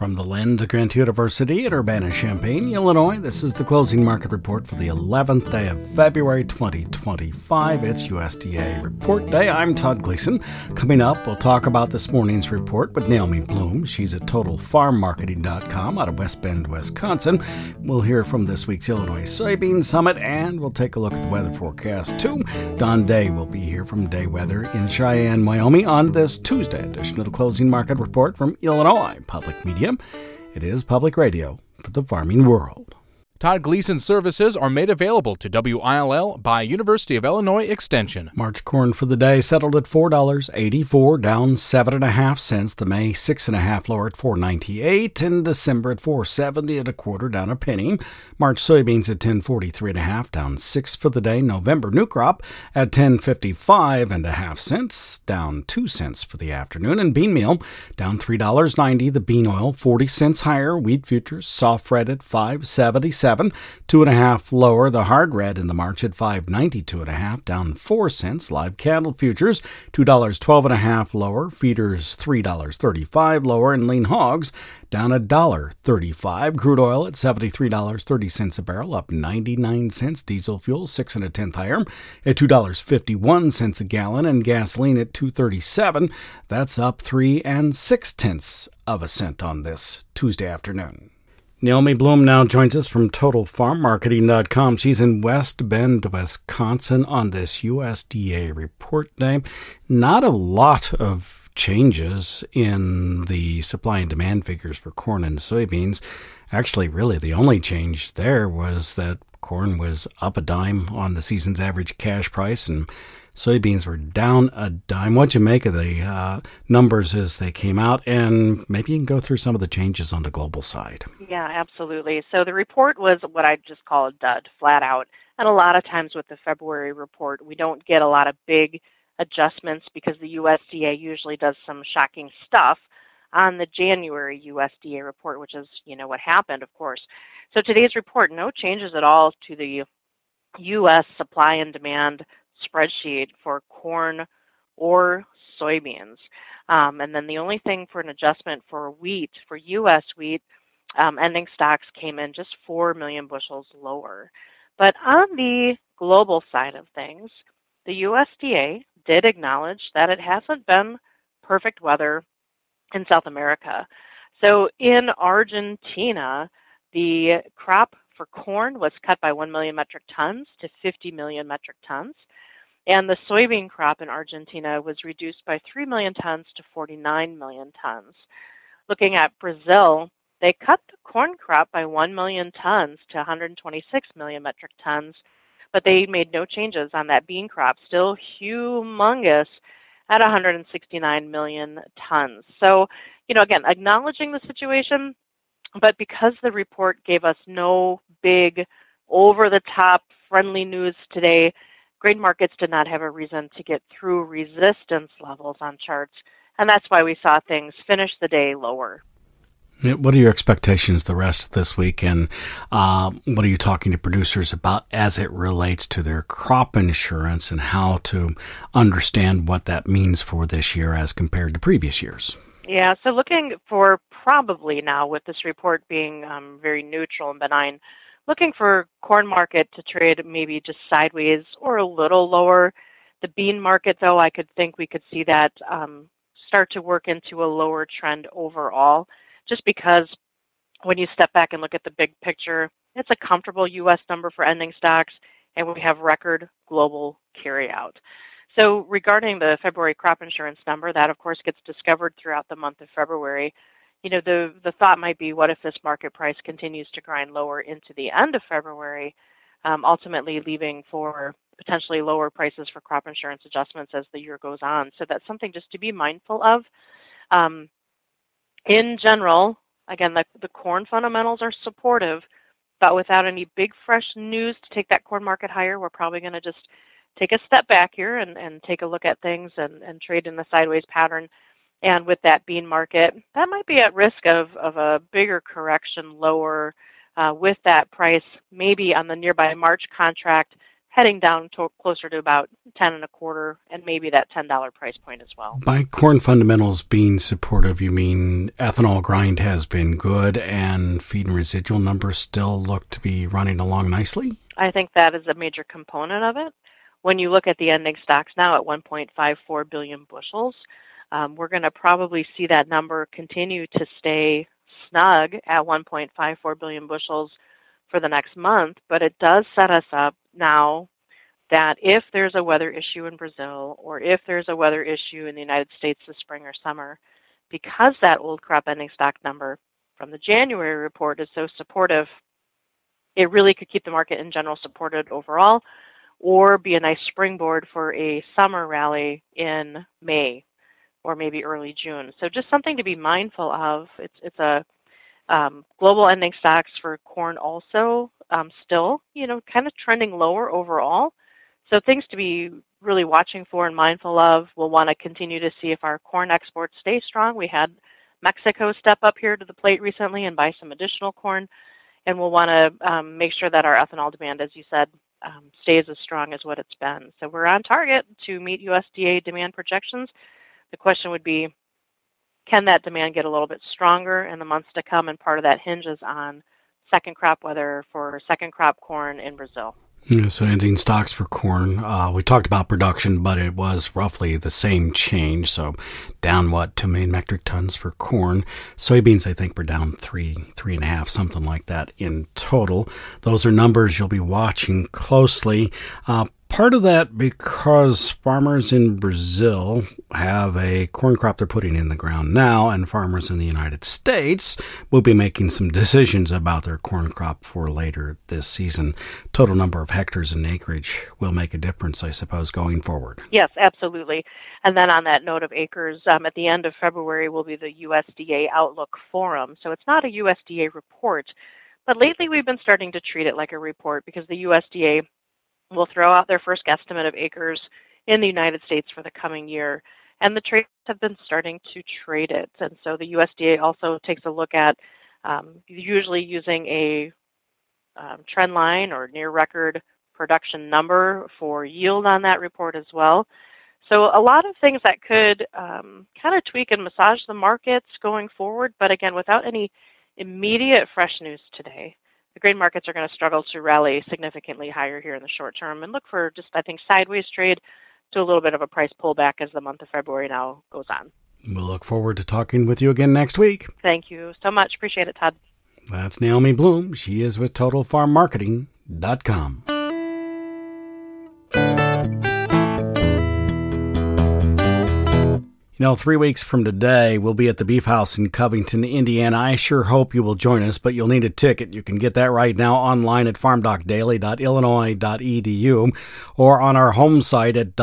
From the Lind Grant University at Urbana-Champaign, Illinois, this is the closing market report for the 11th day of February 2025. It's USDA Report Day. I'm Todd Gleason. Coming up, we'll talk about this morning's report with Naomi Bloom. She's at TotalFarmMarketing.com out of West Bend, Wisconsin. We'll hear from this week's Illinois Soybean Summit, and we'll take a look at the weather forecast, too. Don Day will be here from Day Weather in Cheyenne, Wyoming, on this Tuesday edition of the closing market report from Illinois Public Media. It is public radio for the farming world. Todd Gleason services are made available to WILL by University of Illinois Extension. March corn for the day settled at $4.84, down 7.5 cents. The May 6.5 lower at $4.98, and December at $4.70 and a quarter, down a penny. March soybeans at $10.43.5, down 6 for the day. November new crop at $10.55.5 cents, down 2 cents for the afternoon. And bean meal down $3.90. The bean oil 40 cents higher. Wheat futures soft red at $5.77. 2.5 lower. The hard red in the March at $5.92.5, down 4 cents. Live cattle futures $2.12.5 lower. Feeders $3.35 lower, and lean hogs down $1.35. Crude oil at $73.30 a barrel, up 99 cents. Diesel fuel 6 1/10 higher at $2.51 a gallon, and gasoline at $2.37. That's up 3 6/10 of a cent on this Tuesday afternoon. Naomi Bloom now joins us from TotalFarmMarketing.com. She's in West Bend, Wisconsin on this USDA report day. Not a lot of changes in the supply and demand figures for corn and soybeans. Actually, really, the only change there was that corn was up a dime on the season's average cash price, and soybeans were down a dime. What'd you make of the numbers as they came out? And maybe you can go through some of the changes on the global side. Yeah, absolutely. So the report was what I just call a dud, flat out. And a lot of times with the February report, we don't get a lot of big adjustments because the USDA usually does some shocking stuff on the January USDA report, which is, what happened, of course. So today's report, no changes at all to the U.S. supply and demand spreadsheet for corn or soybeans. And then the only thing for an adjustment for wheat, for U.S. wheat, ending stocks came in just 4 million bushels lower. But on the global side of things, the USDA did acknowledge that it hasn't been perfect weather in South America. So in Argentina, the crop for corn was cut by 1 million metric tons to 50 million metric tons. And the soybean crop in Argentina was reduced by 3 million tons to 49 million tons. Looking at Brazil, they cut the corn crop by 1 million tons to 126 million metric tons, but they made no changes on that bean crop, still humongous at 169 million tons. So, again, acknowledging the situation, but because the report gave us no big, over-the-top, friendly news today, grain markets did not have a reason to get through resistance levels on charts, and that's why we saw things finish the day lower. What are your expectations the rest of this week, and what are you talking to producers about as it relates to their crop insurance and how to understand what that means for this year as compared to previous years? Yeah, so looking for probably now, with this report being very neutral and benign, looking for corn market to trade maybe just sideways or a little lower. The bean market, though, I could think we could see that start to work into a lower trend overall, just because when you step back and look at the big picture, it's a comfortable U.S. number for ending stocks, and we have record global carryout. So regarding the February crop insurance number, that, of course, gets discovered throughout the month of February. The thought might be, what if this market price continues to grind lower into the end of February, ultimately leaving for potentially lower prices for crop insurance adjustments as the year goes on. So that's something just to be mindful of. In general, again, the corn fundamentals are supportive, but without any big fresh news to take that corn market higher, we're probably going to just take a step back here and take a look at things and trade in the sideways pattern. And with that bean market, that might be at risk of a bigger correction lower with that price, maybe on the nearby March contract heading down to closer to about 10 and a quarter, and maybe that $10 price point as well. By corn fundamentals being supportive, you mean ethanol grind has been good and feed and residual numbers still look to be running along nicely? I think that is a major component of it. When you look at the ending stocks now at 1.54 billion bushels, we're going to probably see that number continue to stay snug at 1.54 billion bushels for the next month, but it does set us up now that if there's a weather issue in Brazil or if there's a weather issue in the United States this spring or summer, because that old crop ending stock number from the January report is so supportive, it really could keep the market in general supported overall or be a nice springboard for a summer rally in May or maybe early June. So just something to be mindful of. It's a global ending stocks for corn also still, kind of trending lower overall. So things to be really watching for and mindful of. We'll want to continue to see if our corn exports stay strong. We had Mexico step up here to the plate recently and buy some additional corn. And we'll want to make sure that our ethanol demand, as you said, stays as strong as what it's been. So we're on target to meet USDA demand projections. The question would be, can that demand get a little bit stronger in the months to come? And part of that hinges on second crop weather for second crop corn in Brazil. Yeah, so ending stocks for corn. We talked about production, but it was roughly the same change. So down 2 million metric tons for corn. Soybeans, I think, were down 3.5, something like that in total. Those are numbers you'll be watching closely. Part of that because farmers in Brazil have a corn crop they're putting in the ground now, and farmers in the United States will be making some decisions about their corn crop for later this season. Total number of hectares and acreage will make a difference, I suppose, going forward. Yes, absolutely. And then on that note of acres, at the end of February will be the USDA Outlook Forum. So it's not a USDA report, but lately we've been starting to treat it like a report because the USDA will throw out their first guesstimate of acres in the United States for the coming year. And the traders have been starting to trade it. And so the USDA also takes a look at usually using a trend line or near record production number for yield on that report as well. So a lot of things that could kind of tweak and massage the markets going forward. But again, without any immediate fresh news today, the grain markets are going to struggle to rally significantly higher here in the short term and look for just, I think, sideways trade to a little bit of a price pullback as the month of February now goes on. We'll look forward to talking with you again next week. Thank you so much. Appreciate it, Todd. That's Naomi Bloom. She is with TotalFarmMarketing.com. 3 weeks from today, we'll be at the Beef House in Covington, Indiana. I sure hope you will join us, but you'll need a ticket. You can get that right now online at farmdocdaily.illinois.edu or on our home site at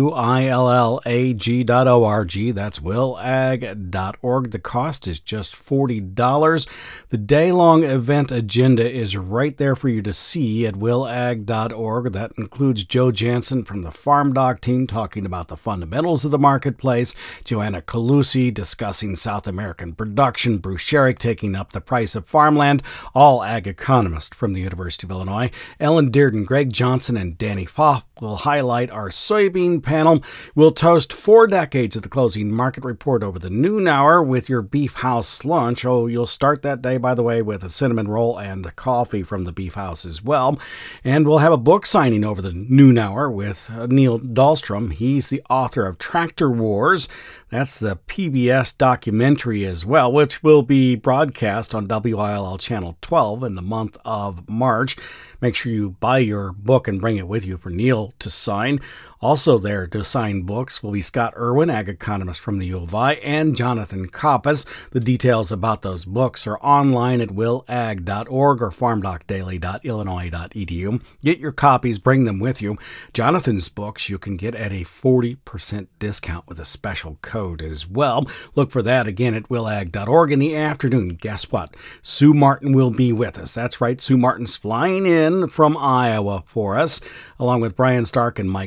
willag.org. That's willag.org. The cost is just $40. The day-long event agenda is right there for you to see at willag.org. That includes Joe Jansen from the Farm Doc team talking about the fundamentals of the marketplace, Joanna Calusi discussing South American production, Bruce Sherrick taking up the price of farmland, all ag economists from the University of Illinois, Ellen Dearden, Greg Johnson, and Danny Pfaff will highlight our soybean panel. We'll toast 4 decades of the closing market report over the noon hour with your Beef House lunch. Oh, you'll start that day, by the way, with a cinnamon roll and a coffee from the Beef House as well. And we'll have a book signing over the noon hour with Neil Dahlstrom. He's the author of Tractor Wars. That's the PBS documentary as well, which will be broadcast on WILL Channel 12 in the month of March. Make sure you buy your book and bring it with you for Neil to sign. Also there to sign books will be Scott Irwin, ag economist from the U of I, and Jonathan Koppas. The details about those books are online at willag.org or farmdocdaily.illinois.edu. Get your copies, bring them with you. Jonathan's books you can get at a 40% discount with a special code as well. Look for that again at willag.org in the afternoon. Guess what? Sue Martin will be with us. That's right, Sue Martin's flying in from Iowa for us, along with Brian Stark and Mike Zuzlo.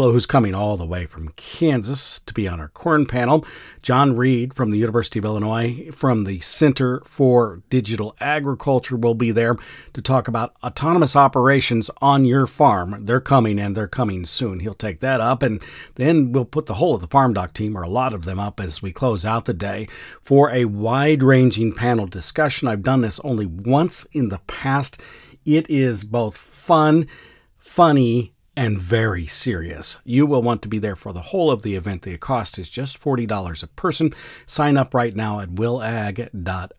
fellow who's coming all the way from Kansas to be on our corn panel. John Reed from the University of Illinois from the Center for Digital Agriculture will be there to talk about autonomous operations on your farm. They're coming, and they're coming soon. He'll take that up, and then we'll put the whole of the Farm Doc team, or a lot of them, up as we close out the day for a wide-ranging panel discussion. I've done this only once in the past. It is both fun, funny, and very serious. You will want to be there for the whole of the event. The cost is just $40 a person. Sign up right now at willag.org.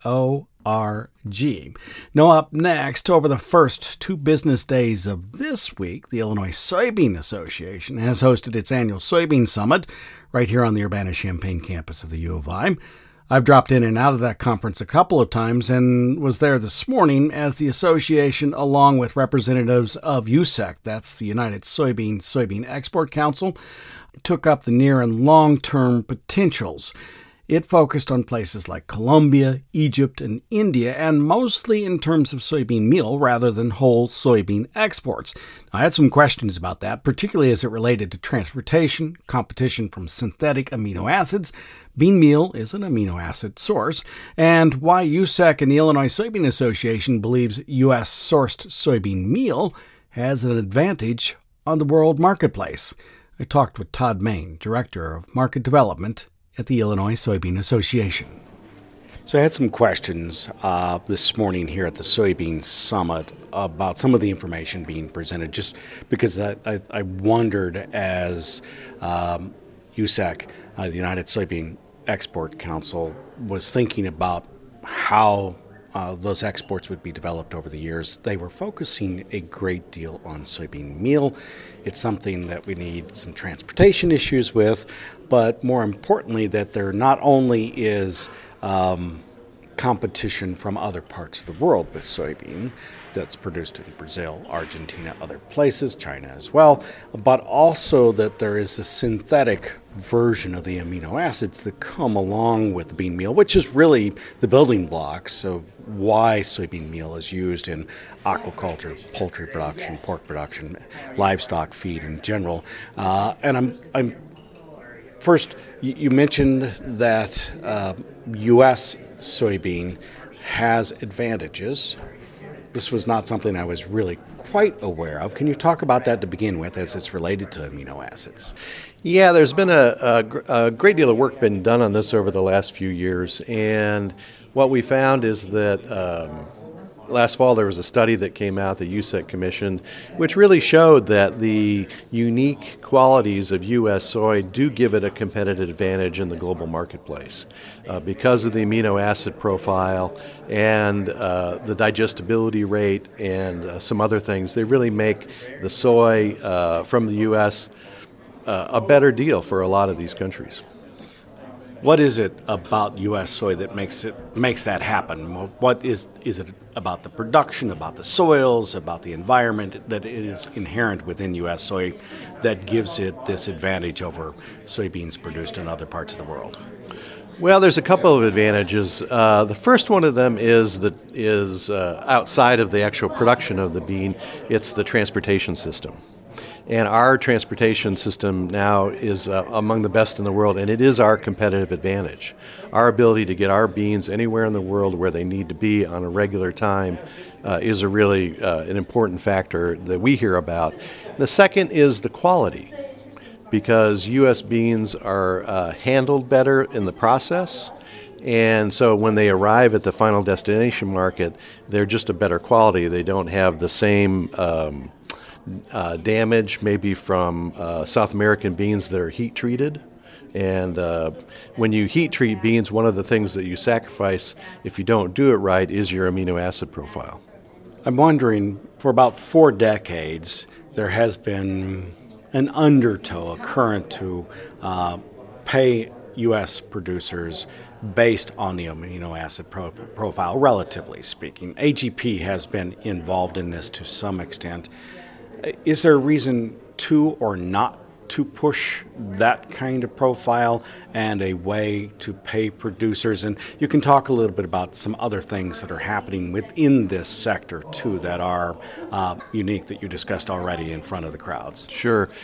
Now, up next, over the first 2 business days of this week, the Illinois Soybean Association has hosted its annual Soybean Summit right here on the Urbana-Champaign campus of the U of I. I've dropped in and out of that conference a couple of times and was there this morning as the association, along with representatives of USEC, that's the United Soybean Export Council, took up the near and long-term potentials. It focused on places like Colombia, Egypt, and India, and mostly in terms of soybean meal rather than whole soybean exports. I had some questions about that, particularly as it related to transportation, competition from synthetic amino acids. Bean meal is an amino acid source, and why USEC and the Illinois Soybean Association believes U.S.-sourced soybean meal has an advantage on the world marketplace. I talked with Todd Main, Director of Market Development at the Illinois Soybean Association. So I had some questions this morning here at the Soybean Summit about some of the information being presented, just because I wondered as USEC, the United Soybean Export Council, was thinking about how those exports would be developed over the years. They were focusing a great deal on soybean meal. It's something that we need some transportation issues with, but more importantly, that there not only is competition from other parts of the world with soybean that's produced in Brazil, Argentina, other places, China as well, but also that there is a synthetic version of the amino acids that come along with the bean meal, which is really the building blocks of why soybean meal is used in aquaculture, poultry production, pork production, livestock feed in general. And I'm first, you mentioned that U.S. soybean has advantages. This was not something I was really quite aware of. Can you talk about that to begin with as it's related to amino acids? Yeah, there's been a great deal of work been done on this over the last few years, and what we found is that last fall there was a study that came out, the USEC commissioned, which really showed that the unique qualities of U.S. soy do give it a competitive advantage in the global marketplace because of the amino acid profile and the digestibility rate and some other things. They really make the soy from the U.S. A better deal for a lot of these countries. What is it about U.S. soy that makes that happen? What is it about the production, about the soils, about the environment that is inherent within U.S. soy that gives it this advantage over soybeans produced in other parts of the world? Well, there's a couple of advantages. The first one of them is outside of the actual production of the bean. It's the transportation system. And our transportation system now is among the best in the world, and it is our competitive advantage. Our ability to get our beans anywhere in the world where they need to be on a regular time is a really an important factor that we hear about. The second is the quality, because U.S. beans are handled better in the process. And so when they arrive at the final destination market, they're just a better quality. They don't have the same damage maybe from South American beans that are heat treated. And when you heat treat beans, one of the things that you sacrifice if you don't do it right is your amino acid profile. I'm wondering, for about 4 decades, there has been an undertow, a current to pay U.S. producers based on the amino acid profile, relatively speaking. AGP has been involved in this to some extent. Is there a reason to or not to push that kind of profile and a way to pay producers? And you can talk a little bit about some other things that are happening within this sector, too, that are unique that you discussed already in front of the crowds. Sure.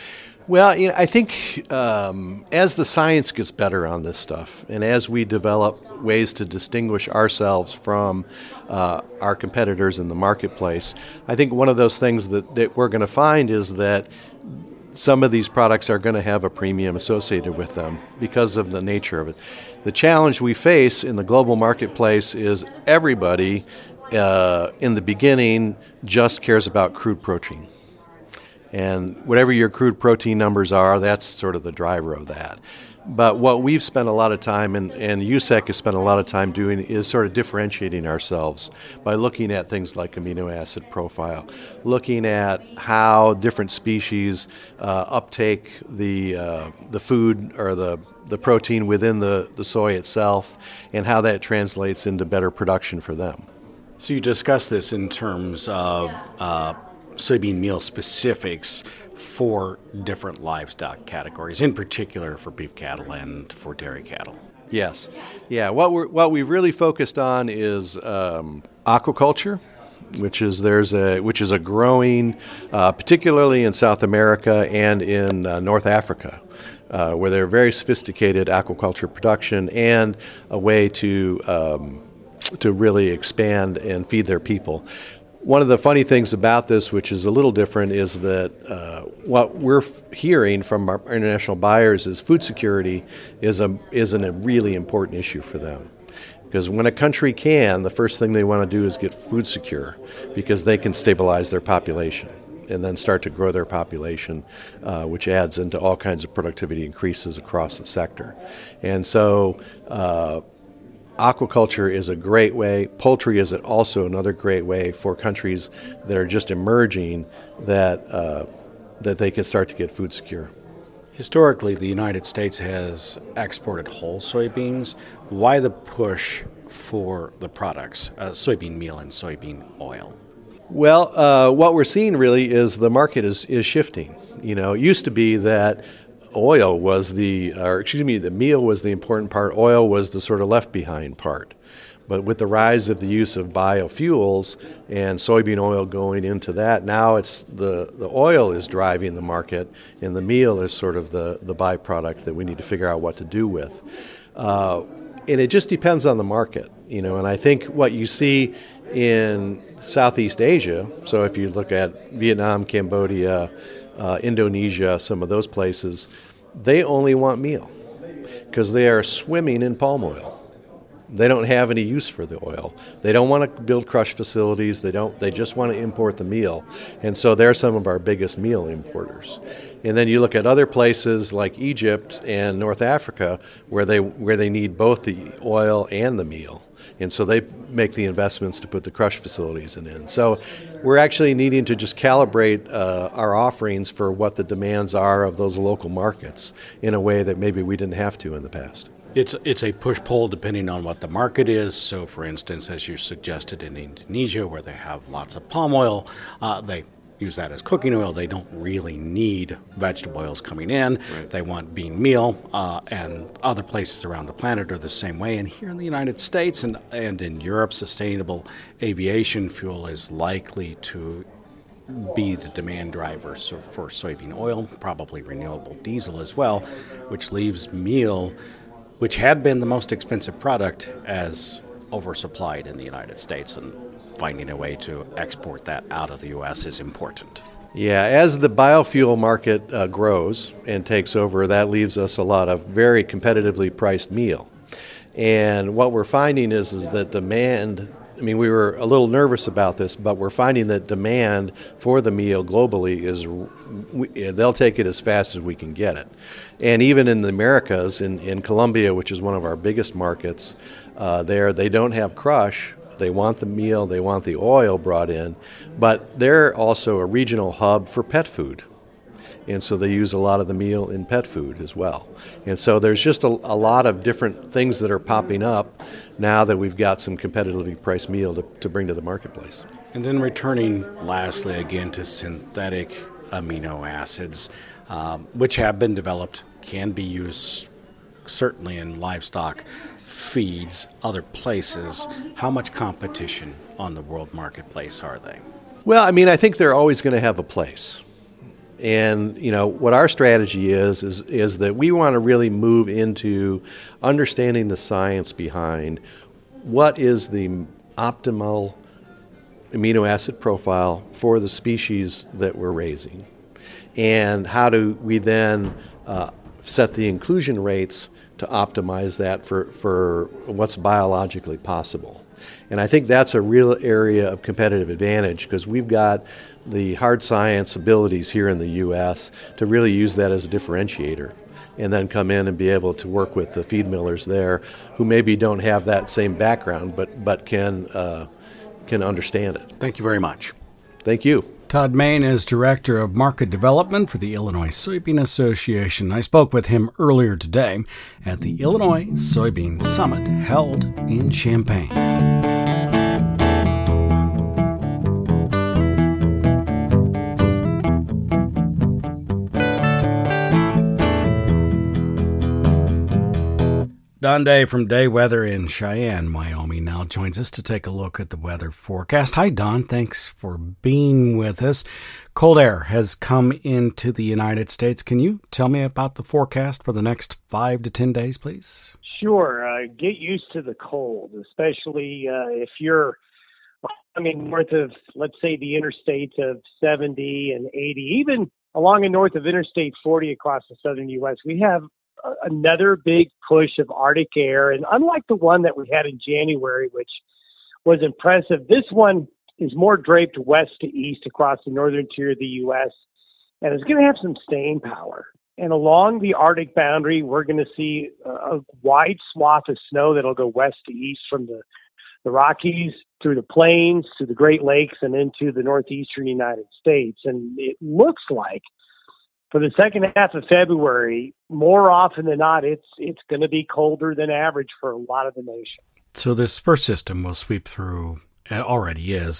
Well, I think as the science gets better on this stuff, and as we develop ways to distinguish ourselves from our competitors in the marketplace, I think one of those things that we're going to find is that some of these products are going to have a premium associated with them because of the nature of it. The challenge we face in the global marketplace is everybody in the beginning just cares about crude protein. And whatever your crude protein numbers are, that's sort of the driver of that. But what we've spent a lot of time, and USEC has spent a lot of time doing, is sort of differentiating ourselves by looking at things like amino acid profile, looking at how different species uptake the food or the protein within the soy itself, and how that translates into better production for them. So you discussed this in terms of soybean meal specifics for different livestock categories, in particular for beef cattle and for dairy cattle. Yes. Yeah, what we've really focused on is aquaculture, which is a growing, particularly in South America and in North Africa, where they're very sophisticated aquaculture production and a way to really expand and feed their people. One of the funny things about this, which is a little different, is that what we're hearing from our international buyers is food security isn't a really important issue for them. Because when a country can, the first thing they want to do is get food secure, because they can stabilize their population and then start to grow their population, which adds into all kinds of productivity increases across the sector. And so aquaculture is a great way. Poultry is also another great way for countries that are just emerging that they can start to get food secure. Historically, the United States has exported whole soybeans. Why the push for the products, soybean meal and soybean oil? Well, what we're seeing really is the market is shifting. It used to be that the meal was the important part. Oil was the sort of left behind part. But with the rise of the use of biofuels and soybean oil going into that, now it's the oil is driving the market, and the meal is sort of the byproduct that we need to figure out what to do with. And it just depends on the market, and I think what you see in Southeast Asia, so if you look at Vietnam, Cambodia, Indonesia, some of those places, they only want meal because they are swimming in palm oil. They don't have any use for the oil. They don't want to build crush facilities. They just want to import the meal. And so they're some of our biggest meal importers. And then you look at other places like Egypt and North Africa where they need both the oil and the meal. And so they make the investments to put the crush facilities in. So we're actually needing to just calibrate our offerings for what the demands are of those local markets in a way that maybe we didn't have to in the past. It's a push-pull depending on what the market is. So, for instance, as you suggested in Indonesia, where they have lots of palm oil, they use that as cooking oil. They don't really need vegetable oils coming in. Right. They want bean meal, and other places around the planet are the same way. And here in the United States and in Europe, sustainable aviation fuel is likely to be the demand driver for soybean oil, probably renewable diesel as well, which leaves meal, which had been the most expensive product, as oversupplied in the United States, and finding a way to export that out of the U.S. is important. Yeah, as the biofuel market grows and takes over, that leaves us a lot of very competitively priced meal. And what we're finding is that demand, we were a little nervous about this, but we're finding that demand for the meal globally they'll take it as fast as we can get it. And even in the Americas, in Colombia, which is one of our biggest markets, they don't have crush. They want the meal, they want the oil brought in, but they're also a regional hub for pet food. And so they use a lot of the meal in pet food as well. And so there's just a lot of different things that are popping up now that we've got some competitively priced meal to bring to the marketplace. And then returning lastly again to synthetic amino acids, which have been developed, can be used certainly in livestock feeds, other places. How much competition on the world marketplace are they? Well, I think they're always going to have a place. And what our strategy is that we want to really move into understanding the science behind what is the optimal amino acid profile for the species that we're raising, and how do we then set the inclusion rates to optimize that for what's biologically possible. And I think that's a real area of competitive advantage, because we've got the hard science abilities here in the U.S. to really use that as a differentiator, and then come in and be able to work with the feed millers there who maybe don't have that same background but can understand it. Thank you very much. Thank you. Todd Main is Director of Market Development for the Illinois Soybean Association. I spoke with him earlier today at the Illinois Soybean Summit held in Champaign. Don Day from Day Weather in Cheyenne, Wyoming, now joins us to take a look at the weather forecast. Hi, Don. Thanks for being with us. Cold air has come into the United States. Can you tell me about the forecast for the next 5 to 10 days, please? Sure. Get used to the cold, especially if you're north of, let's say, the interstates of 70 and 80, even along and north of Interstate 40 across the southern U.S. We have another big push of Arctic air, and unlike the one that we had in January, which was impressive, this one is more draped west to east across the northern tier of the U.S., and it's going to have some staying power. And along the Arctic boundary, we're going to see a wide swath of snow that'll go west to east from the Rockies through the plains, to the Great Lakes, and into the northeastern United States. And it looks like for the second half of February, more often than not, it's going to be colder than average for a lot of the nation. So this first system will sweep through, it already is,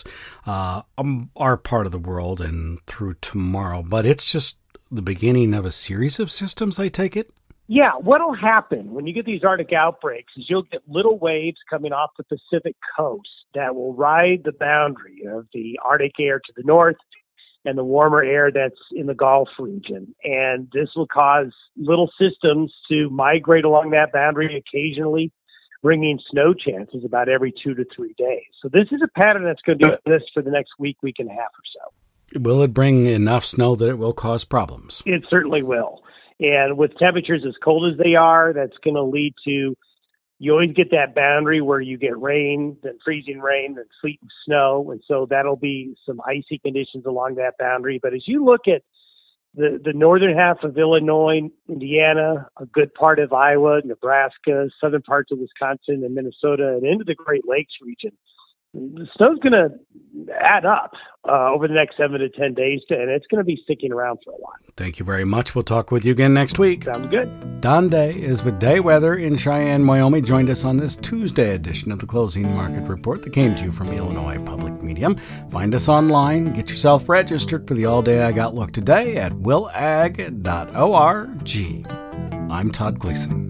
our part of the world and through tomorrow. But it's just the beginning of a series of systems, I take it? Yeah, what'll happen when you get these Arctic outbreaks is you'll get little waves coming off the Pacific coast that will ride the boundary of the Arctic air to the north and the warmer air that's in the Gulf region. And this will cause little systems to migrate along that boundary, occasionally bringing snow chances about every 2 to 3 days. So this is a pattern that's going to do this for the next week and a half or so. Will it bring enough snow that it will cause problems? It certainly will. And with temperatures as cold as they are, that's going to lead to, you always get that boundary where you get rain, then freezing rain, then sleet and snow. And so that'll be some icy conditions along that boundary. But as you look at the northern half of Illinois, Indiana, a good part of Iowa, Nebraska, southern parts of Wisconsin and Minnesota, and into the Great Lakes region, the snow's going to add up over the next 7 to 10 days, and it's going to be sticking around for a while. Thank you very much. We'll talk with you again next week. Sounds good. Don Day is with Day Weather in Cheyenne, Wyoming. Joined us on this Tuesday edition of the Closing Market Report that came to you from Illinois Public Medium. Find us online. Get yourself registered for the All Day Ag Outlook today at willag.org. I'm Todd Gleason.